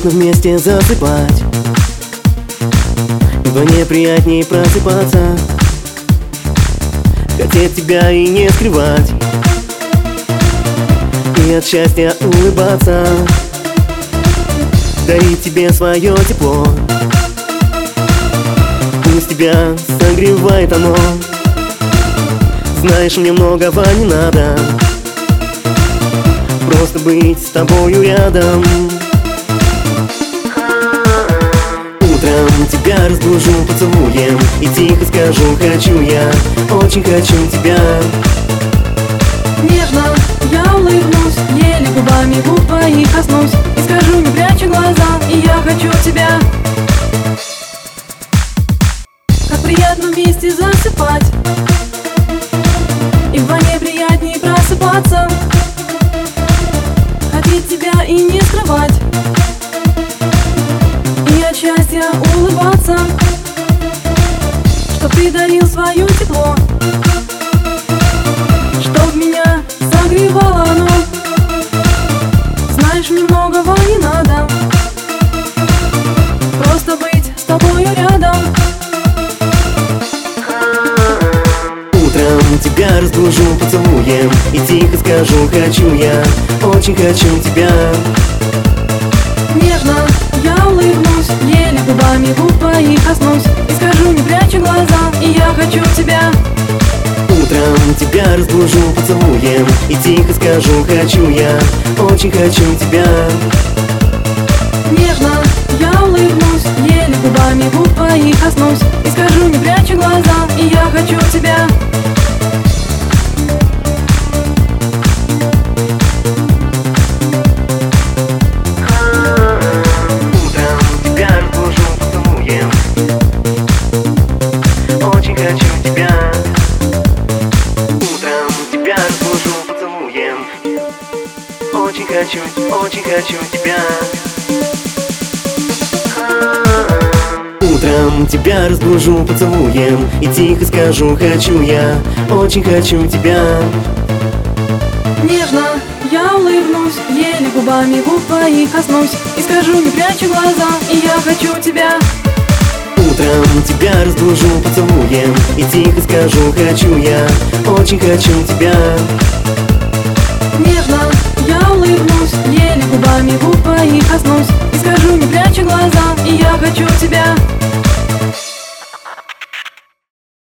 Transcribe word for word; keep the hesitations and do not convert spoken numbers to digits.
Можно вместе засыпать, вдвойне приятнее просыпаться, хотеть тебя и не скрывать, и от счастья улыбаться, дарить тебе свое тепло. Пусть тебя согревает оно. Знаешь, мне многого не надо, просто быть с тобою рядом. Утром тебя разбужу поцелуем и тихо скажу: хочу я, очень хочу тебя. Нежно я улыбнусь, еле губами губ твоих коснусь, и скажу, не пряча глаза: и я хочу тебя. Как приятно вместе засыпать, и вдвойне приятнее просыпаться, хотеть тебя и не скрывать, и от счастья улыбаться, чтоб ты дарил свое тепло, чтоб меня согревало оно. Знаешь, мне многого не надо, просто быть с тобою рядом. Утром тебя разбужу поцелуем и тихо скажу: хочу я, очень хочу тебя. Нежно я улыбнусь, еле губами губ твоих коснусь, и скажу, не пряча глаза: и я хочу тебя. Утром тебя разбужу поцелуем и тихо скажу: хочу я, очень хочу тебя. Нежно я улыбнусь, еле губами губ твоих коснусь, и скажу, не пряча глаза: и я хочу тебя. Очень хочу тебя. Утром тебя разбужу поцелуем. Очень хочу, очень хочу тебя. Утром тебя разбужу поцелуем и тихо скажу: хочу я, очень хочу тебя. Нежно я улыбнусь, еле губами губ твоих коснусь, и скажу, не пряча глаза: и я хочу тебя. Утром тебя разбужу поцелуем и тихо скажу: хочу я, очень хочу тебя.